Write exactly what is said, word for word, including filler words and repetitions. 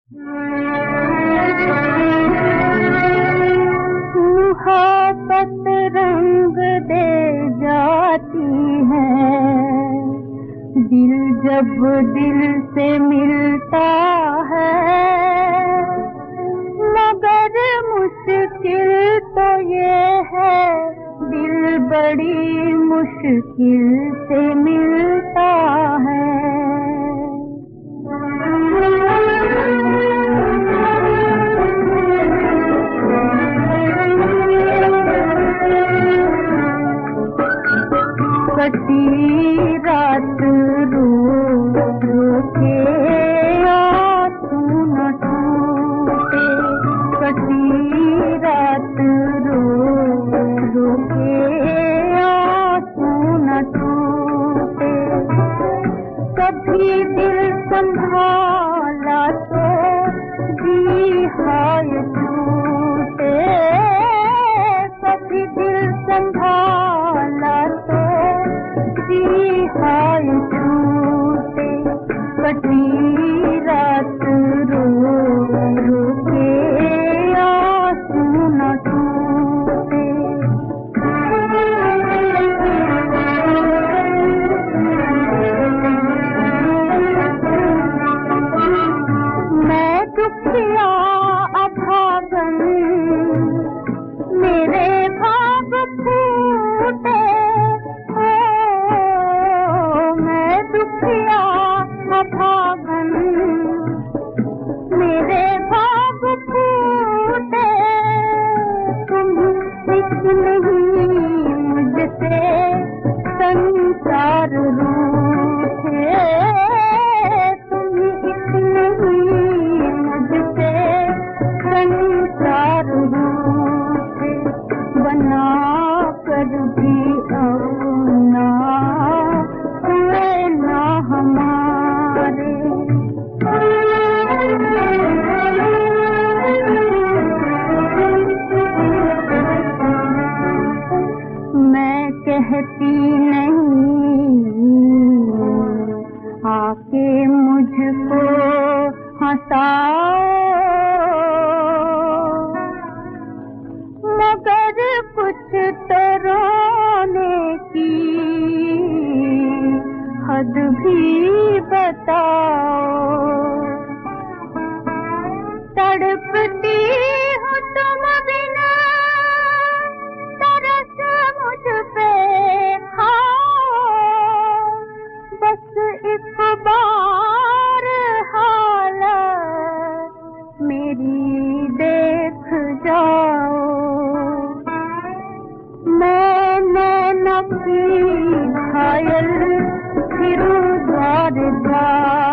मोहब्बत रंग दे जाती है, दिल जब दिल से मिलता है, मगर मुश्किल तो ये है, दिल बड़ी मुश्किल से मिलता है। कटी रात रो रो के आंसू न टूटे, कटी रात रो रो के आंसू न टूटे, कभी दिल संभाला तो जी हाय टूटे, कभी दिल संभाला तो जी हाय छूटे, कटी रात रो रो के आंसू न टूटे। मैं दुखिया अभागन मेरे भाग फूटे, दुखिया अभागन मेरे भाग फूटे, तुम इस नहीं मुझसे संसार रूठे, तुम इस नहीं मुझसे संसार रूठे, बना कर भी अपना हमारे। मैं कहती नहीं आके मुझको हंसाओ, मगर कुछ तो रोने की हद भी बताओ, तड़पती हूँ तुम बिना, तरस मुझ पे खाओ, बस एक बार हालत मेरी देख जाओ, मैंने न की घायल फिर द्वार द्वार